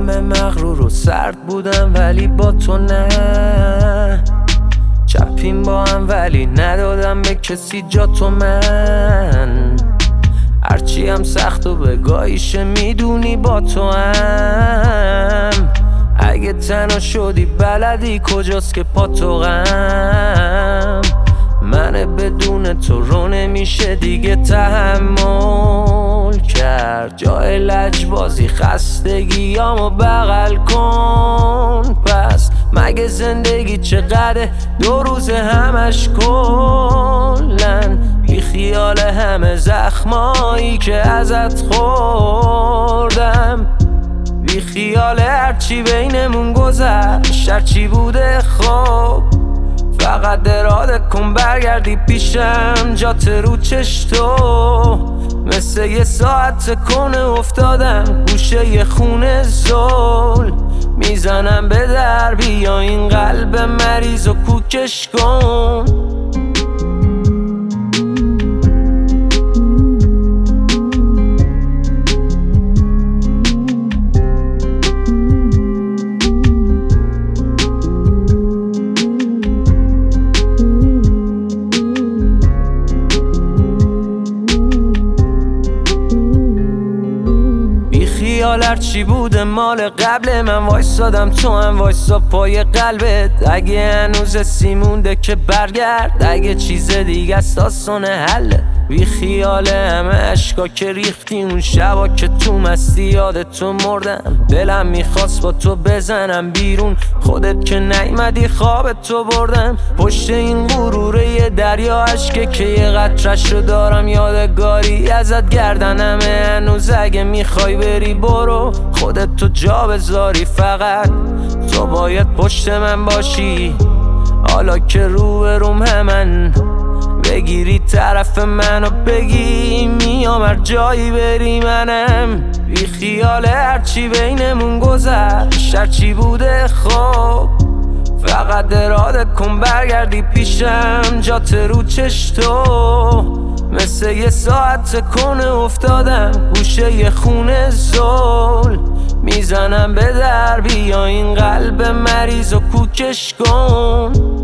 همه مغرور و سرد بودم ولی با تو نه. چپیم با هم ولی ندادم به کسی جا تو من. هرچی هم سخت و بگاهیشه میدونی با تو هم. اگه تنها شدی بلدی کجاست که پا تو غم. من بدون تو رو نمیشه دیگه تحمل کرد. جای لجبازی خستگیامو بغل کن. پس مگه زندگی چقدر 2 روز همش کلن. بی خیال همه زخمایی که ازت خوردم. بی خیال هرچی بینمون گذشت هرچی بوده خوب. فقط اراده کن برگردی پیشم جات رو چشتو. مثل یه ساعت تکونه افتادم گوشه یه خونه زل. میزنم به در بیا این قلب مریض و کوکش کن. هرچی بوده مال قبل من وایسادم تو هم وایسا پای قلبت. اگه هنوز سیمونده که برگرد. اگه چیز دیگه است آسان حله. بی خیال همه اشکا که ریختی اون شبا که تو مستی یاد تو مردم. دلم میخواست با تو بزنم بیرون خودت که نیومدی خواب تو بردم. پشت این غروره یه دریا اشکه که یه قطره‌شو دارم یادگاری ازت گردنمه هنوز. اگه میخوای بری برو خودت تو جا بذاری. فقط تو باید پشت من باشی حالا که روبروم همن. بگیری طرف منو بگی میام هر جایی بری منم. بی خیال هرچی بینمون گذشت هرچی بوده خوب. فقط اراده کن برگردی پیشم جات رو چشتو. مثل یه ساعت تکونه افتادم گوشه یه خونه زل. میزنم به در بیا این قلب مریض و کوکش کن.